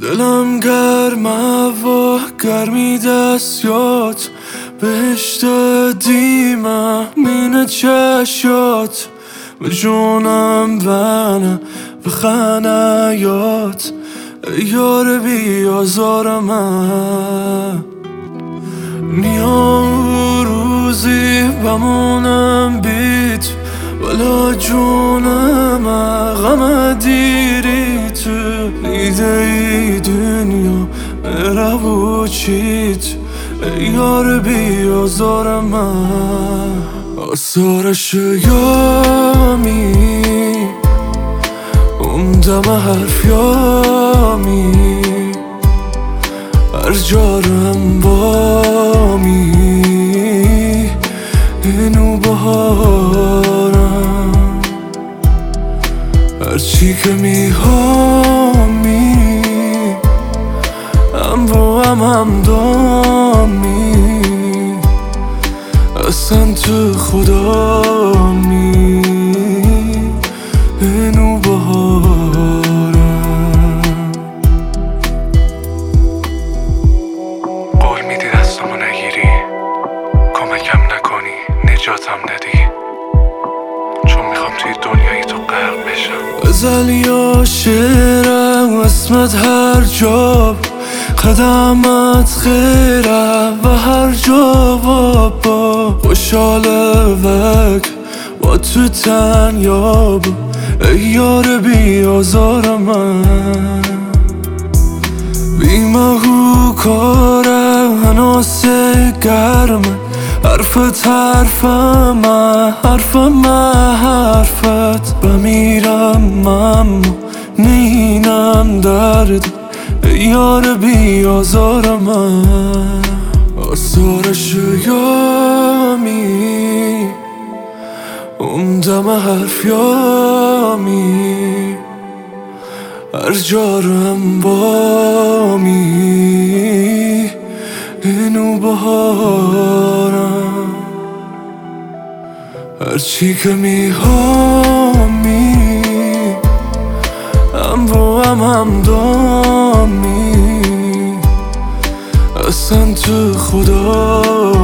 دلم گرمه و گرمی دستیات بهشت دیمه مینه چشیات به جونم بنه به خنیات ای یار بیازارمه نیام روزی بمونم بیت ولا جونم غم دیری تو نیده ای دنیا میره و چیت ای یار بیازارمه آثارش یامی دم حرف یامی هر جارم بامی اینو بهارم هرچی که میهامی هم با هم دامی اصلا تو خدامی اینو بهارم قول میدی دستمو نگیری کمکم نکنی نجاتم ندی چون میخوام توی دنیای تو غرق بشم غزل یا شعرم اسمت هر جا قدمت خیره و هر جا بابا خوشحاله وک با تو تنیا با ای یار بیازارمه بیمهو کاره هناسه گرمه حرفت حرفمه حرفمه حرفت بمیرم اما نینم درد ای یار بیازارمه آثارش یامی دم حرف یامی هر جارم بامی اینو بهارم هرچی که میهامی هم با هم دامی اصلا تو خدا